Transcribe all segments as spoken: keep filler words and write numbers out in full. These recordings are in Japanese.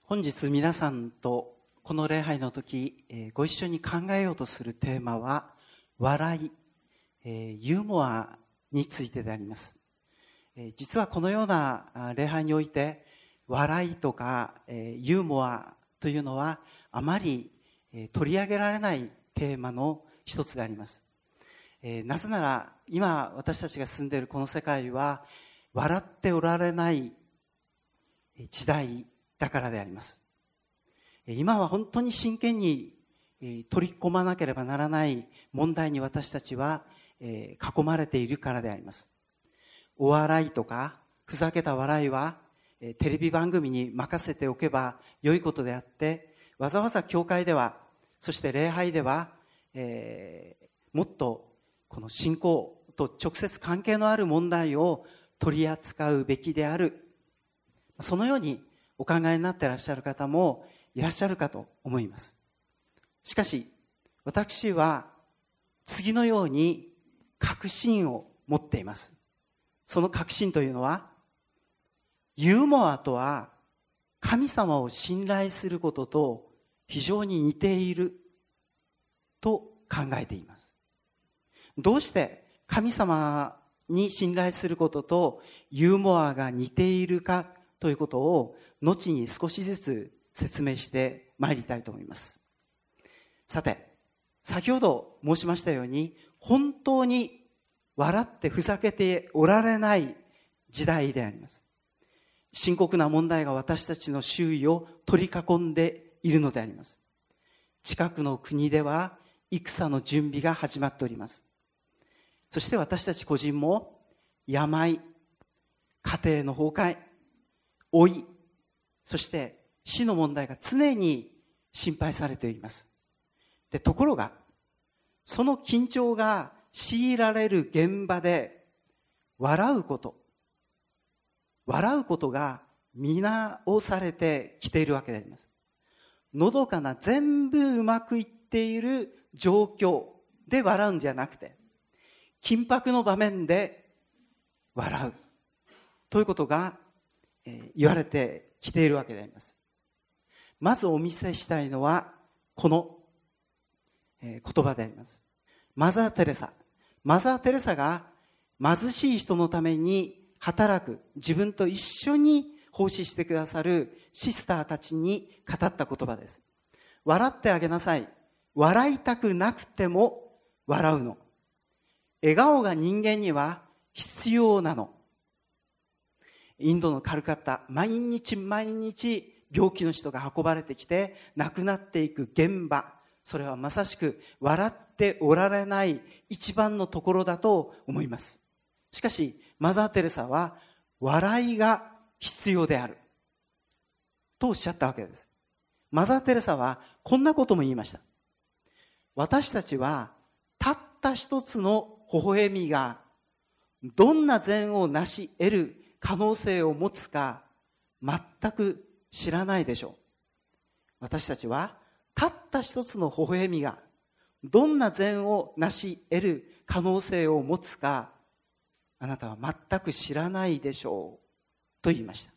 本日皆さんとこの礼拝の時、ご一緒に考えようとするテーマは笑い、ユーモアについてであります。実はこのような礼拝において笑いとかユーモアというのはあまり取り上げられないテーマの一つであります。なぜなら今私たちが住んでいるこの世界は笑っておられない時代だからであります。今は本当に真剣に取り込まなければならない問題に私たちは囲まれているからであります。お笑いとかふざけた笑いはテレビ番組に任せておけば良いことであって、わざわざ教会では、そして礼拝では、えー、もっとこの信仰と直接関係のある問題を取り扱うべきである、そのようにお考えになっていらっしゃる方もいらっしゃるかと思います。しかし私は次のように確信を持っています。その確信というのは、ユーモアとは神様を信頼することと非常に似ていると考えています。どうして神様に信頼することとユーモアが似ているかということを後に少しずつ説明してまいりたいと思います。さて、先ほど申しましたように、本当に笑ってふざけておられない時代であります。深刻な問題が私たちの周囲を取り囲んでいるのであります。近くの国では戦の準備が始まっております。そして私たち個人も病、家庭の崩壊、老い、そして死の問題が常に心配されています。で、ところがその緊張が強いられる現場で笑うこと笑うことが見直されてきているわけであります。のどかな全部うまくいっている状況で笑うんじゃなくて、緊迫の場面で笑うということが言われてきているわけであります。まずお見せしたいのはこの言葉であります。マザー・テレサマザー・テレサが貧しい人のために働く、自分と一緒に奉仕してくださるシスターたちに語った言葉です。笑ってあげなさい。笑いたくなくても笑うの。笑顔が人間には必要なの。インドのカルカッタ、毎日毎日病気の人が運ばれてきて亡くなっていく現場、それはまさしく笑っておられない一番のところだと思います。しかしマザー・テレサは笑いが必要であるとおっしゃったわけです。マザー・テレサはこんなことも言いました。私たちはたった一つの微笑みがどんな善を成し得る可能性を持つか全く知らないでしょう。私たちはたった一つの微笑みがどんな善を成し得る可能性を持つかあなたは全く知らないでしょうと言いました。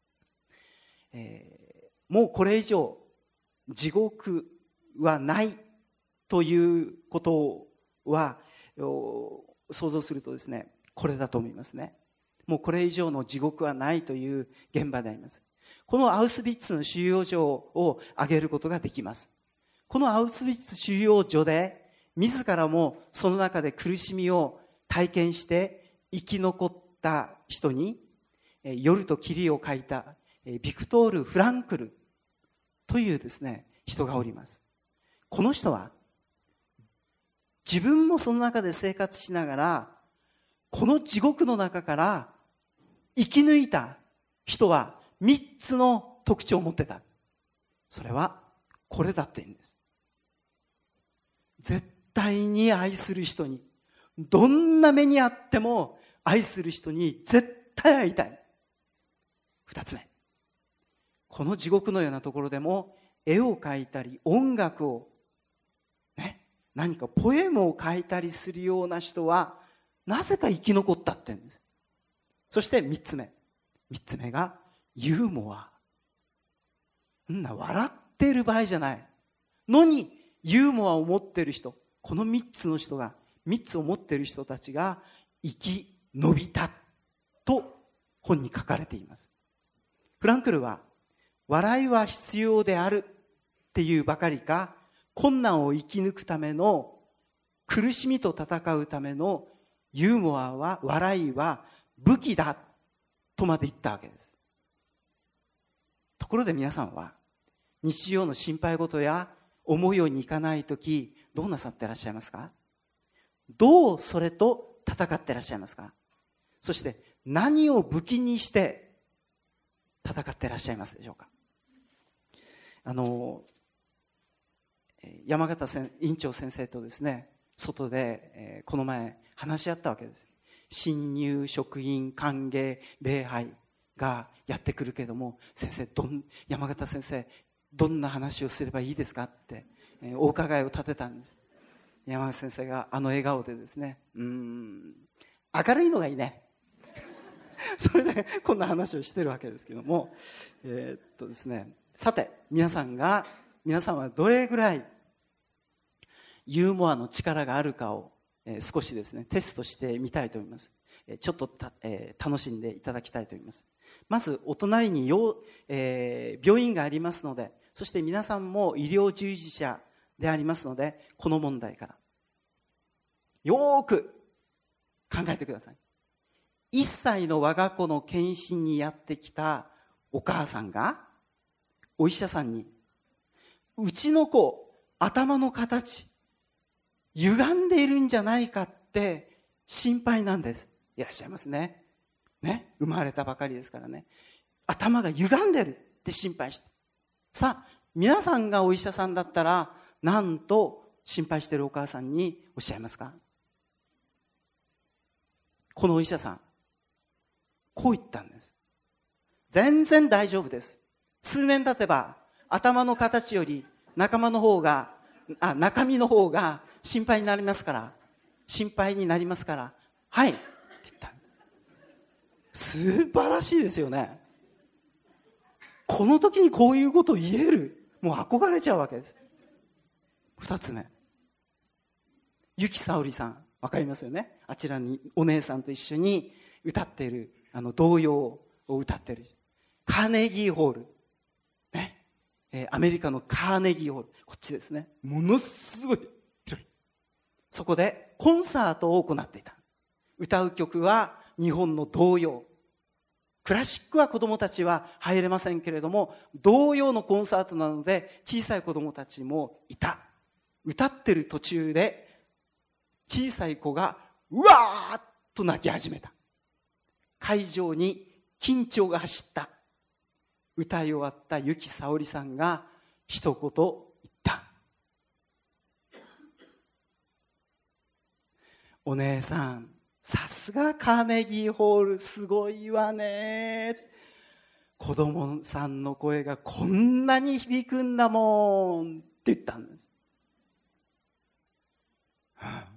えー、もうこれ以上地獄はないということは想像するとですね、これだと思いますね。もうこれ以上の地獄はないという現場であります。このアウスビッツの収容所を挙げることができます。このアウスビッツ収容所で自らもその中で苦しみを体験して生き残った人に夜と霧を書いたビクトール・フランクルというですね人がおります。この人は自分もその中で生活しながらこの地獄の中から生き抜いた人は三つの特徴を持ってた。それはこれだって言うんです。絶対に愛する人に、どんな目にあっても愛する人に絶対会いたい。二つ目、この地獄のようなところでも絵を描いたり音楽をね、何かポエムを書いたりするような人はなぜか生き残ったって言うんです。そして三つ目三つ目がユーモア。 んな笑っている場合じゃないのに、ユーモアを持っている人、このみっつの人が、みっつを持っている人たちが生き延びたと本に書かれています。フランクルは、笑いは必要であるっていうばかりか、困難を生き抜くための、苦しみと戦うためのユーモアは、笑いは武器だとまで言ったわけです。ところで皆さんは、日常の心配事や思うようにいかないとき、どうなさっていらっしゃいますか？どうそれと戦っていらっしゃいますか？そして何を武器にして戦っていらっしゃいますでしょうか？あの、山形院長先生とですね、外で、えー、この前話し合ったわけです。新入職員歓迎礼拝がやってくるけれども、先生どん山形先生どんな話をすればいいですかって、えー、お伺いを立てたんです。山形先生があの笑顔でですね、うーん明るいのがいいねそれでこんな話をしてるわけですけども、えー、っとですね、さて皆さんが皆さんはどれぐらいユーモアの力があるかを、えー、少しですねテストしてみたいと思います。えー、ちょっとた、えー、楽しんでいただきたいと思います。まずお隣によ、えー、病院がありますので、そして皆さんも医療従事者でありますので、この問題からよーく考えてください。いっさいの我が子の検診にやってきたお母さんがお医者さんに、うちの子頭の形歪んでいるんじゃないかって心配なんです。いらっしゃいますね。ね、生まれたばかりですからね。頭が歪んでるって心配して。さあ、皆さんがお医者さんだったら、なんと心配しているお母さんにおっしゃいますか？このお医者さん、こう言ったんです。全然大丈夫です。数年経てば、頭の形より仲間の方が、あ、中身の方が心配になりますから、心配になりますから、はい、って言った。素晴らしいですよね。この時にこういうことを言える。もう憧れちゃうわけです。二つ目。由紀さおりさん、わかりますよね。あちらにお姉さんと一緒に歌っている、あの童謡を歌っている。カーネギーホール。ね。えー、アメリカのカーネギーホール。こっちですね。ものすごい広い。そこでコンサートを行っていた。歌う曲は日本の童謡。クラシックは子供たちは入れませんけれども、童謡のコンサートなので小さい子供たちもいた。歌ってる途中で小さい子がうわーっと泣き始めた。会場に緊張が走った。歌い終わった由紀さおりさんが一言言った。お姉さん、さすがカーネギーホールすごいわね。子供さんの声がこんなに響くんだもんって言ったんです。はあ、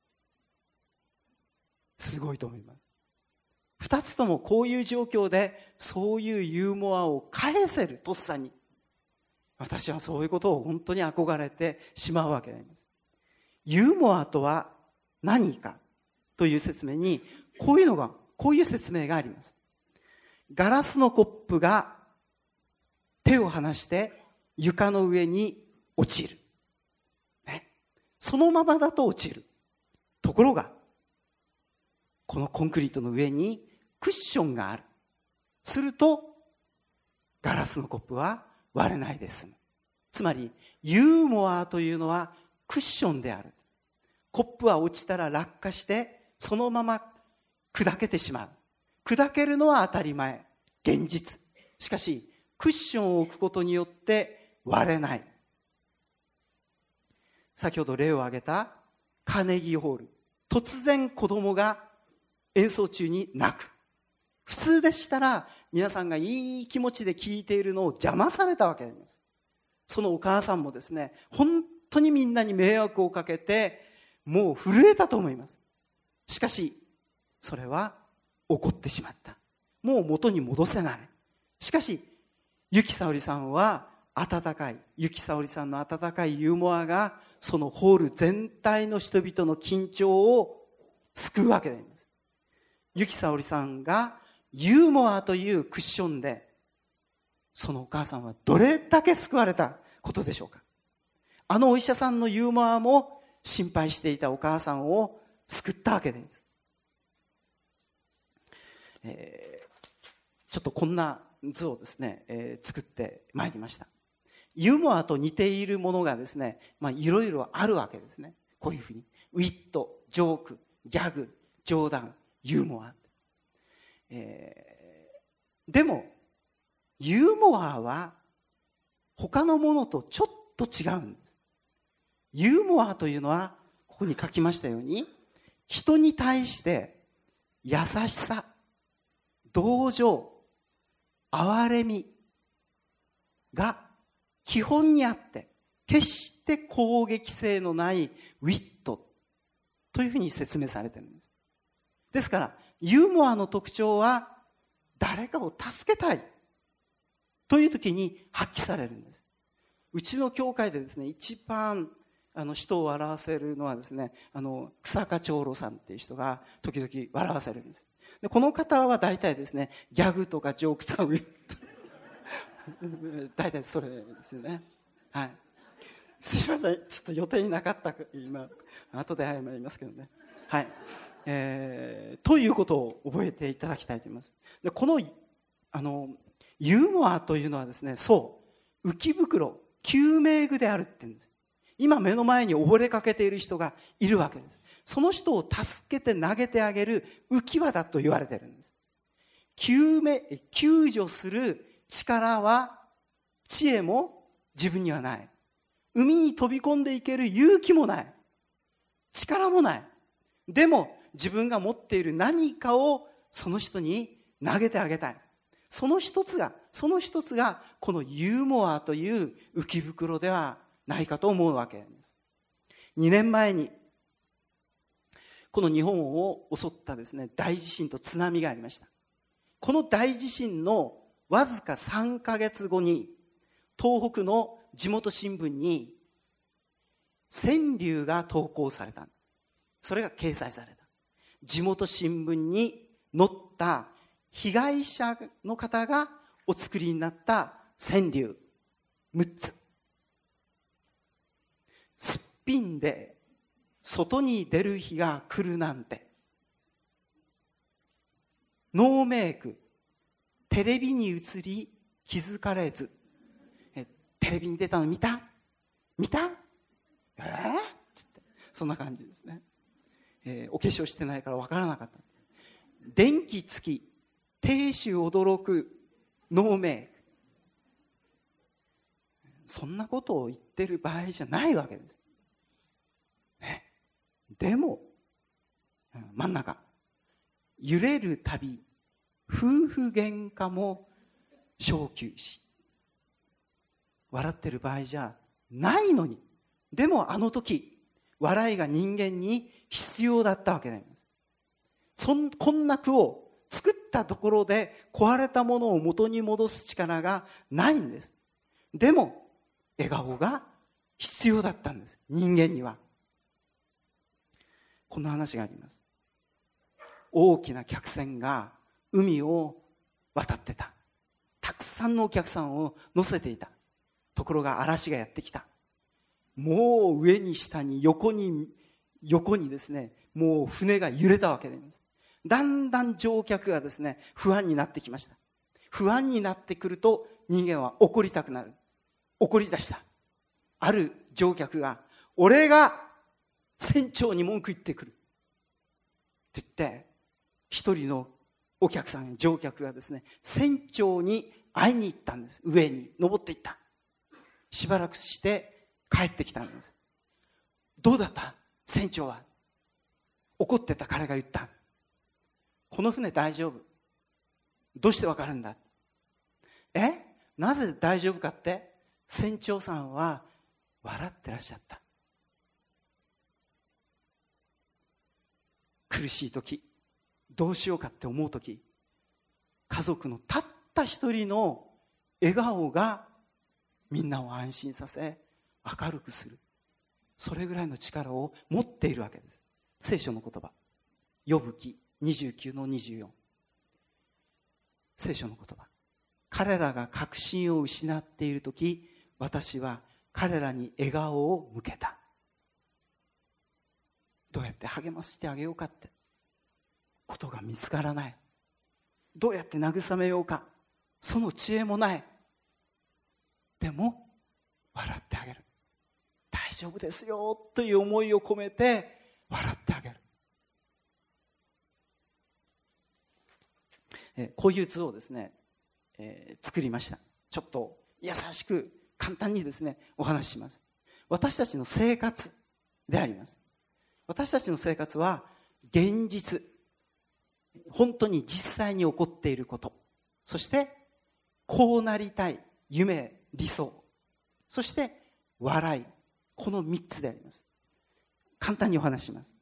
すごいと思います。二つともこういう状況でそういうユーモアを返せるとっさに、私はそういうことを本当に憧れてしまうわけであります。ユーモアとは何かという説明にこういうのがこういう説明があります。ガラスのコップが手を離して床の上に落ちる、ね、そのままだと落ちる。ところがこのコンクリートの上にクッションがある。するとガラスのコップは割れないで済む。つまりユーモアというのはクッションである。コップは落ちたら落下してそのまま砕けてしまう。砕けるのは当たり前、現実。しかしクッションを置くことによって割れない。先ほど例を挙げたカーネギーホール、突然子供が演奏中に泣く。普通でしたら皆さんがいい気持ちで聴いているのを邪魔されたわけです。そのお母さんもですね、本当にみんなに迷惑をかけてもう震えたと思います。しかしそれは起こってしまった。もう元に戻せない。しかし由紀さおりさんは温かい、由紀さおりさんの温かいユーモアが、そのホール全体の人々の緊張を救うわけであります。由紀さおりさんがユーモアというクッションで、そのお母さんはどれだけ救われたことでしょうか。あのお医者さんのユーモアも心配していたお母さんを救ったわけです。えー、ちょっとこんな図をですね、えー、作ってまいりました。ユーモアと似ているものがですね、まあいろいろあるわけですね。こういうふうにウィット、ジョーク、ギャグ、冗談、ユーモア、えー、でもユーモアは他のものとちょっと違うんです。ユーモアというのはここに書きましたように、人に対して優しさ、同情、憐れみが基本にあって、決して攻撃性のないウィットというふうに説明されているんです。ですからユーモアの特徴は誰かを助けたいという時に発揮されるんです。うちの教会でですね、一番あの人を笑わせるのはですね、あの草加長老さんっていう人が時々笑わせるんです。でこの方は大体ですね、ギャグとかジョークとか大体それですよね。はい。すいません、ちょっと予定になかった今後で謝りますけどね。はい。えー、ということを覚えていただきたいと思います。でこのあのユーモアというのはですね、そう浮袋、救命具であるって言うんです。今目の前に溺れかけている人がいるわけです。その人を助けて投げてあげる浮き輪だと言われているんです。救命、救助する力は知恵も自分にはない。海に飛び込んでいける勇気もない。力もない。でも自分が持っている何かをその人に投げてあげたい。その一つが、その一つがこのユーモアという浮き袋ではないかと思うわけです。にねんまえにこの日本を襲ったですね、大地震と津波がありました。この大地震のわずかさんかげつごに東北の地元新聞に川柳が投稿されたんです。それが掲載された。地元新聞に載った被害者の方がお作りになった川柳むっつ。すっぴんで外に出る日が来るなんて、ノーメイク、テレビに映り気づかれず、えテレビに出たの見た見たえー、ってそんな感じですね、えー、お化粧してないから分からなかった。電気付き亭主驚くノーメイク、そんなことを言ってる場合じゃないわけです、ね、でも真ん中、揺れるたび夫婦喧嘩も小休止。笑ってる場合じゃないのに、でもあの時笑いが人間に必要だったわけなんです。そんこんな句を作ったところで壊れたものを元に戻す力がないんです。でも笑顔が必要だったんです、人間には。こんな話があります。大きな客船が海を渡ってた。たくさんのお客さんを乗せていた。ところが嵐がやってきた。もう上に下に横に横にですね、もう船が揺れたわけです。だんだん乗客がですね、不安になってきました。不安になってくると人間は怒りたくなる。怒り出した。ある乗客が、俺が船長に文句言ってくるって言って、一人のお客さん、乗客がですね、船長に会いに行ったんです。上に登っていった。しばらくして帰ってきたんです。どうだった船長は。怒ってた彼が言った。この船大丈夫。どうしてわかるんだ。えなぜ大丈夫かって、船長さんは笑ってらっしゃった。苦しい時、どうしようかって思う時、家族のたった一人の笑顔がみんなを安心させ明るくする、それぐらいの力を持っているわけです。聖書の言葉、ヨブ記にじゅうきゅうのにじゅうよん、聖書の言葉、彼らが確信を失っているとき、私は彼らに笑顔を向けた。どうやって励ましてあげようかってことが見つからない。どうやって慰めようか、その知恵もない。でも笑ってあげる、大丈夫ですよという思いを込めて笑ってあげる。えこういう図をですね、えー、作りました。ちょっと優しく簡単にですねお話しします。私たちの生活であります。私たちの生活は現実、本当に実際に起こっていること、そしてこうなりたい夢、理想、そして笑い、このみっつであります。簡単にお話しします。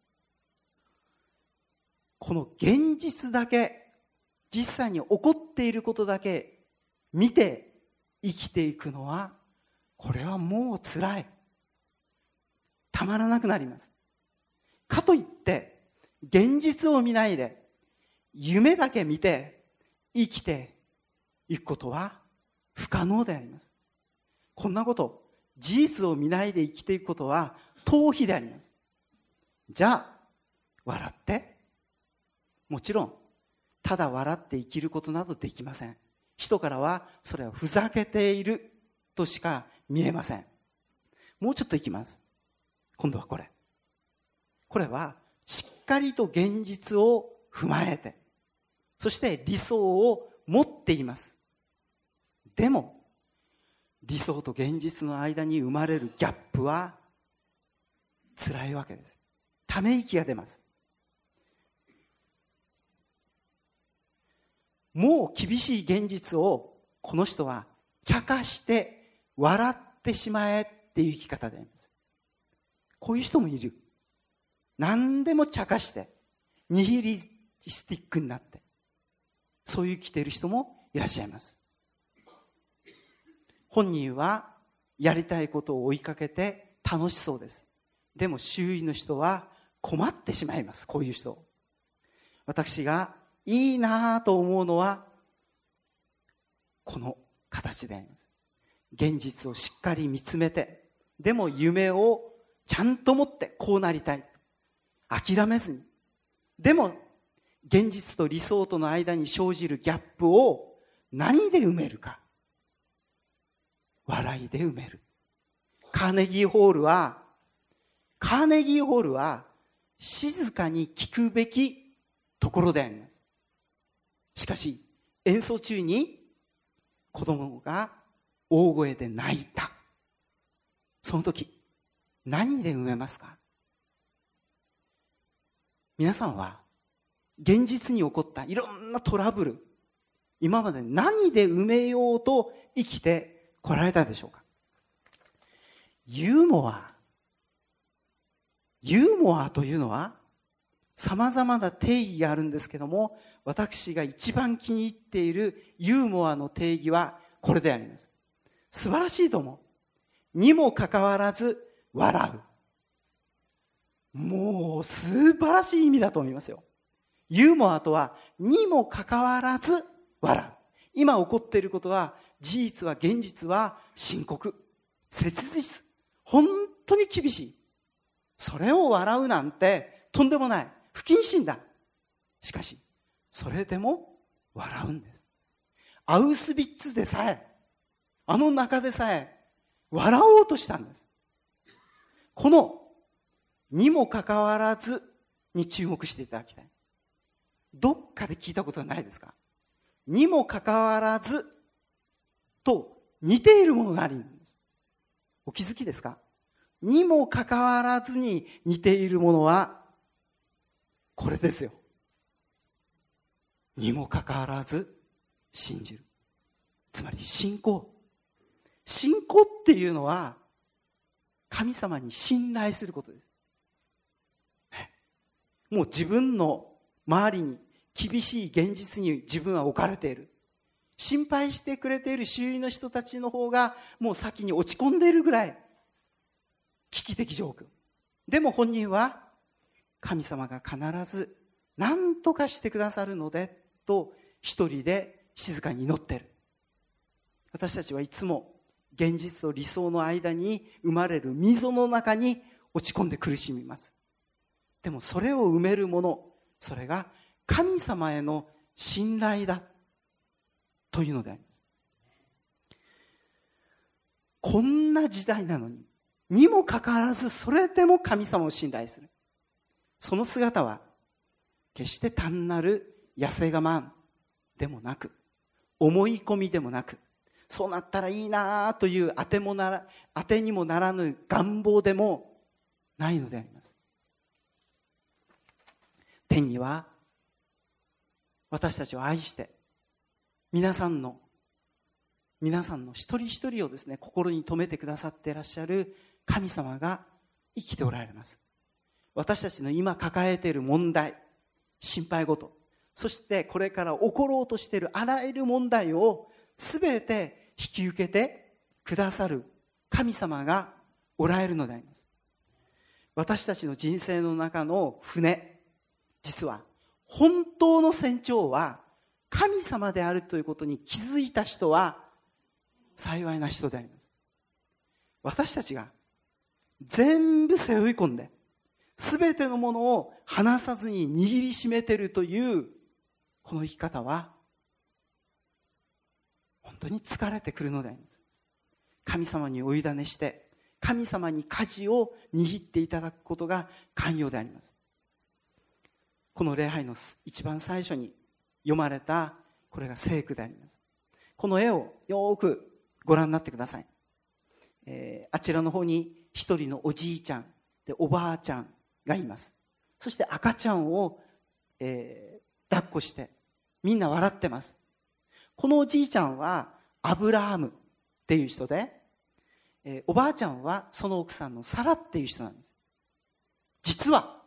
この現実だけ、実際に起こっていることだけ見て生きていくのは、これはもう辛い、たまらなくなります。かといって現実を見ないで夢だけ見て生きていくことは不可能であります。こんなこと、事実を見ないで生きていくことは逃避であります。じゃあ笑って、もちろんただ笑って生きることなどできません。人からはそれはふざけているとしか見えません。もうちょっといきます。今度はこれこれはしっかりと現実を踏まえて、そして理想を持っています。でも理想と現実の間に生まれるギャップは辛いわけです。ため息が出ます。もう厳しい現実をこの人は茶化して笑ってしまえっていう生き方であります。こういう人もいる。何でも茶化してニヒリスティックになって、そういう生きている人もいらっしゃいます。本人はやりたいことを追いかけて楽しそうです。でも周囲の人は困ってしまいます。こういう人。私がいいなと思うのはこの形であります。現実をしっかり見つめて、でも夢をちゃんと持ってこうなりたい、諦めずに、でも現実と理想との間に生じるギャップを何で埋めるか。笑いで埋める。カーネギーホールはカーネギーホールは静かに聞くべきところであります。しかし演奏中に子供が大声で泣いた。その時何で埋めますか？皆さんは現実に起こったいろんなトラブル、今まで何で埋めようと生きてこられたでしょうか？ユーモア。ユーモアというのは様々な定義があるんですけども、私が一番気に入っているユーモアの定義はこれであります。素晴らしいと思う。にもかかわらず笑う。もう素晴らしい意味だと思いますよ。ユーモアとはにもかかわらず笑う。今起こっていることは、事実は現実は深刻、切実、本当に厳しい。それを笑うなんてとんでもない、不謹慎だ。しかしそれでも笑うんです。アウスビッツでさえ、あの中でさえ笑おうとしたんです。このにもかかわらずに注目していただきたい。どっかで聞いたことはないですか？にもかかわらずと似ているものがあるんです。お気づきですか？にもかかわらずに似ているものはこれですよ。にもかかわらず信じる。つまり信仰。信仰っていうのは神様に信頼することです。もう自分の周りに厳しい現実に自分は置かれている。 心配してくれている周囲の人たちの方がもう先に落ち込んでいるぐらい危機的状況。でも本人は神様が必ず何とかしてくださるのでと一人で静かに祈っている。私たちはいつも現実と理想の間に生まれる溝の中に落ち込んで苦しみます。でもそれを埋めるもの、それが神様への信頼だというのであります。こんな時代なのににもかかわらず、それでも神様を信頼する。その姿は決して単なる痩せ我慢でもなく、思い込みでもなく、そうなったらいいなという当てもなら、当てにもならぬ願望でもないのであります。天には私たちを愛して皆さんの皆さんの一人一人をですね、心に留めてくださっていらっしゃる神様が生きておられます。私たちの今抱えている問題、心配事、そしてこれから起ころうとしているあらゆる問題をすべて引き受けてくださる神様がおられるのであります。私たちの人生の中の船、実は本当の船長は神様であるということに気づいた人は幸いな人であります。私たちが全部背負い込んで全てのものを離さずに握りしめているというこの生き方は本当に疲れてくるのであります。神様にお委ねして神様に舵を握っていただくことが肝要であります。この礼拝の一番最初に読まれたこれが聖句であります。この絵をよくご覧になってください。えー、あちらの方に一人のおじいちゃんでおばあちゃんがいます。そして赤ちゃんを、えー、抱っこしてみんな笑ってます。このおじいちゃんはアブラハムっていう人で、えー、おばあちゃんはその奥さんのサラっていう人なんです。実は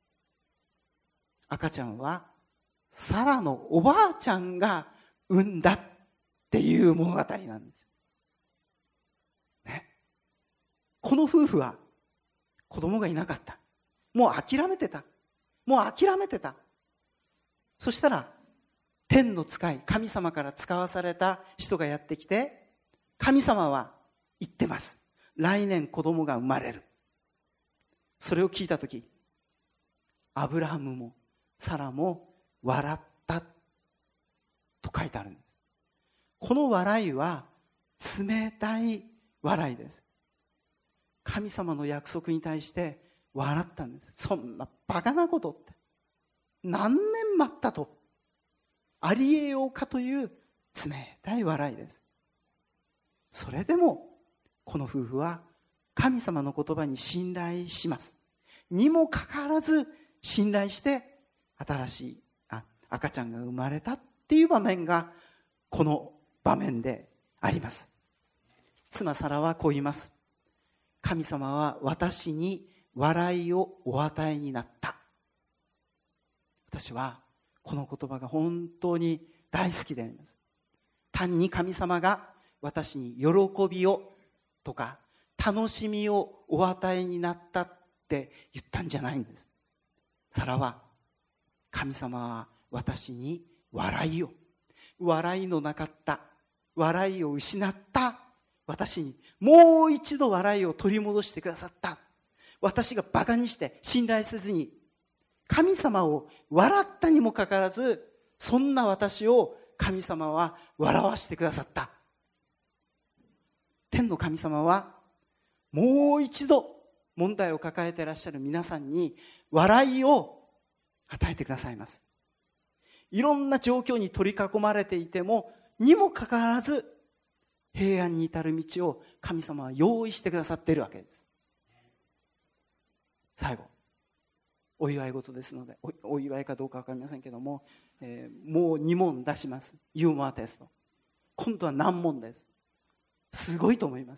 赤ちゃんはサラのおばあちゃんが産んだっていう物語なんです、ね、この夫婦は子供がいなかった。もう諦めてた。もう諦めてた。そしたら天の使い、神様から使わされた人がやってきて、神様は言ってます。来年子供が生まれる。それを聞いたとき、アブラハムもサラも笑ったと書いてあるんです。この笑いは冷たい笑いです。神様の約束に対して笑ったんです。そんなバカなことって何年待ったとありえようかという冷たい笑いです。それでもこの夫婦は神様の言葉に信頼します。にもかかわらず信頼して新しいあ赤ちゃんが生まれたっていう場面がこの場面であります。妻サラはこう言います。神様は私に笑いをお与えになった。私はこの言葉が本当に大好きであります。単に神様が私に喜びをとか楽しみをお与えになったって言ったんじゃないんです。サラは神様は私に笑いを、笑いのなかった笑いを失った私にもう一度笑いを取り戻してくださった。私がバカにして信頼せずに神様を笑ったにもかかわらず、そんな私を神様は笑わせてくださった。天の神様はもう一度問題を抱えていらっしゃる皆さんに笑いを与えてくださいます。いろんな状況に取り囲まれていてもにもかかわらず平安に至る道を神様は用意してくださっているわけです。最後お祝い事ですので お, お祝いかどうか分かりませんけども、えー、もうに問出します。ユーモアテスト。今度は難問です。すごいと思います。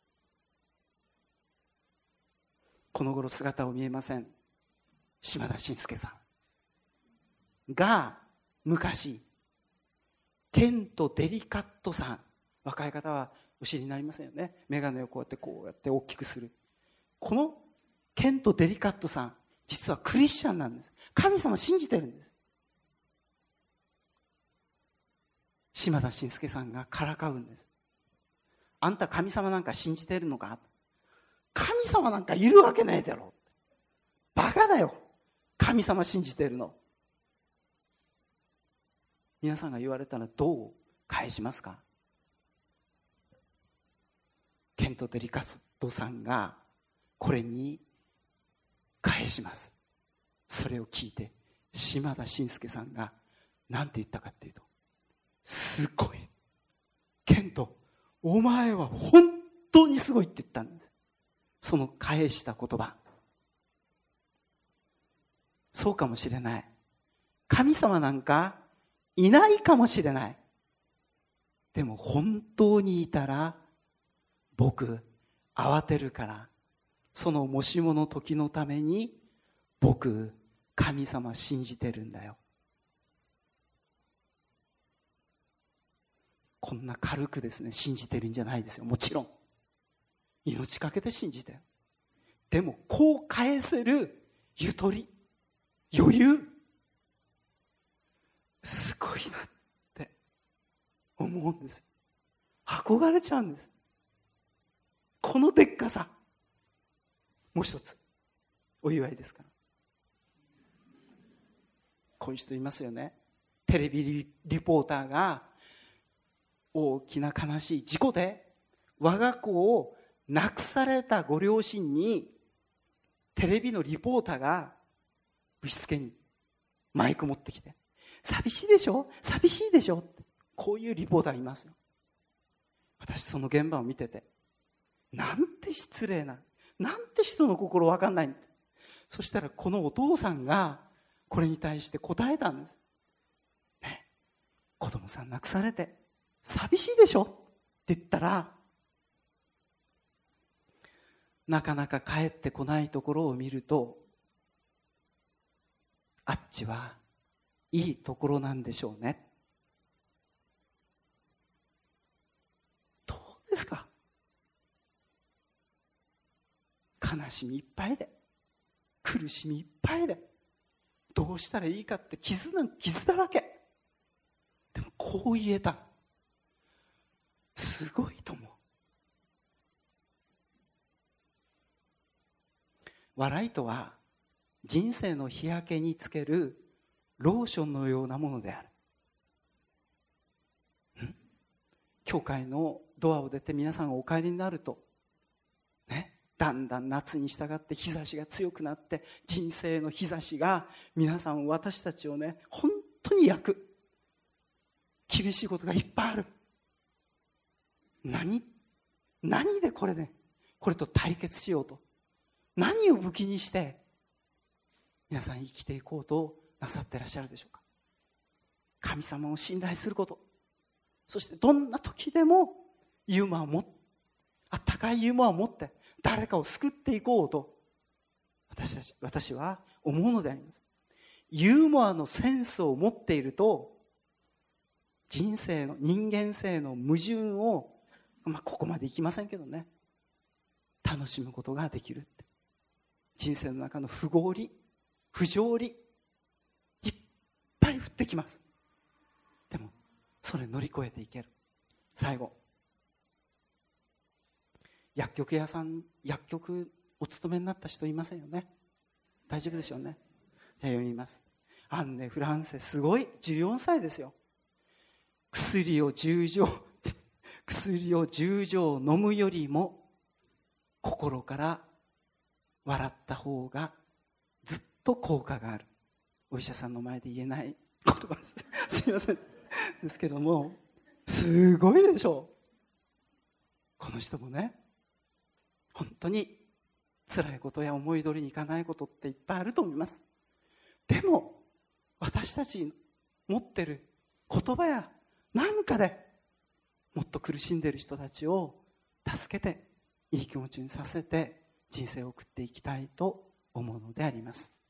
この頃姿を見えません島田紳介さんが昔ケント・デリカットさん、若い方はお知りになりませんよね。眼鏡をこうやってこうやって大きくする。このケント・デリカットさん、実はクリスチャンなんです。神様信じてるんです。島田紳介さんがからかうんです。あんた神様なんか信じてるのか？神様なんかいるわけないだろう。バカだよ、神様信じてるの。皆さんが言われたらどう返しますか？ケント・デリカットさんがこれに返します。それを聞いて島田紳介さんが何て言ったかっていうと、すごい、ケントお前は本当にすごいって言ったんです。その返した言葉、そうかもしれない、神様なんかいないかもしれない、でも本当にいたら僕慌てるから、そのもしもの時のために僕神様信じてるんだよ。こんな軽くですね信じてるんじゃないですよ。もちろん命かけて信じてる。でもこう返せるゆとり、余裕、すごいなって思うんです。憧れちゃうんです。このでっかさ。もう一つお祝いですから。こういう人いますよね。テレビリポーターが大きな悲しい事故で我が子を亡くされたご両親にテレビのリポーターがぶしつけにマイク持ってきて、寂しいでしょ寂しいでしょって、こういうリポーターいますよ。私その現場を見てて、なんて失礼な、なんて人の心わかんない。そしたらこのお父さんがこれに対して答えたんです、ね、子供さん亡くされて寂しいでしょって言ったら、なかなか帰ってこないところを見ると、あっちはいいところなんでしょうね。どうですか？悲しみいっぱいで、苦しみいっぱいで、どうしたらいいかって傷なん傷だらけ。でもこう言えた。すごいと思う。笑いとは人生の日焼けにつけるローションのようなものである。ん教会のドアを出て皆さんがお帰りになると、ね、だんだん夏に従って日差しが強くなって、人生の日差しが皆さん私たちをね本当に焼く。厳しいことがいっぱいある。何何でこれねこれと対決しようと、何を武器にして皆さん生きていこうとなさっていらっしゃるでしょうか。神様を信頼すること、そしてどんな時でもユーモアを持って、あったかいユーモアを持って誰かを救っていこうと私たち私は思うのであります。ユーモアのセンスを持っていると、人生の人間性の矛盾を、まあ、ここまでいきませんけどね、楽しむことができるって。人生の中の不合理、不条理いっぱい降ってきます。でもそれ乗り越えていける。最後、薬局屋さん、薬局お勤めになった人いませんよね。大丈夫でしょうね。じゃあ読みます。アンネ・フランセ、すごいじゅうよんさいですよ。薬をじゅう錠薬をじゅう錠飲むよりも心から笑った方がずっと効果がある。お医者さんの前で言えない言葉ですすいませんですけども、すごいでしょう。この人もね、本当に辛いことや思い通りにいかないことっていっぱいあると思います。でも私たち持ってる言葉や何かでもっと苦しんでいる人たちを助けて、いい気持ちにさせて人生を送っていきたいと思うのであります。